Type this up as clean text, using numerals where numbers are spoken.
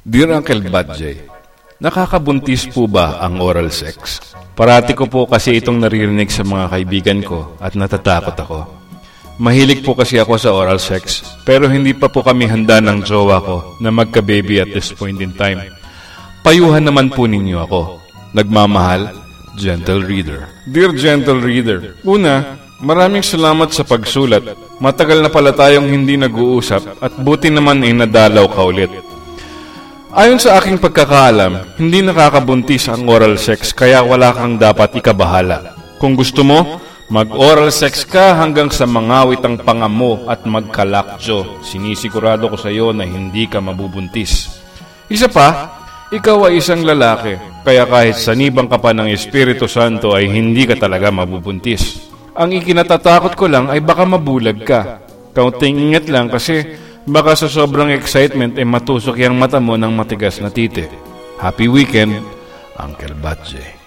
Dear Uncle Badjay, nakakabuntis po ba ang oral sex? Parati ko po kasi itong naririnig sa mga kaibigan ko at natatakot ako. Mahilig po kasi ako sa oral sex, pero hindi pa po kami handa ng jowa ko na magka-baby at this point in time. Payuhan naman po ninyo ako. Nagmamahal, Gentle Reader. Dear Gentle Reader, una, maraming salamat sa pagsulat. Matagal na pala tayong hindi nag-uusap at buti naman ay nadalaw ka ulit. Ayon sa aking pagkakaalam, hindi nakakabuntis ang oral sex kaya wala kang dapat ikabahala. Kung gusto mo, mag-oral sex ka hanggang sa mangawit ang panga mo at magkalakjo. Sinisigurado ko sa iyo na hindi ka mabubuntis. Isa pa, ikaw ay isang lalaki, kaya kahit sanibang ka pa ng Espiritu Santo ay hindi ka talaga mabubuntis. Ang ikinatatakot ko lang ay baka mabulag ka. Kaunting ingat lang kasi baka sa sobrang excitement ay matusok yung mata mo ng matigas na titi. Happy weekend, Uncle Badjay.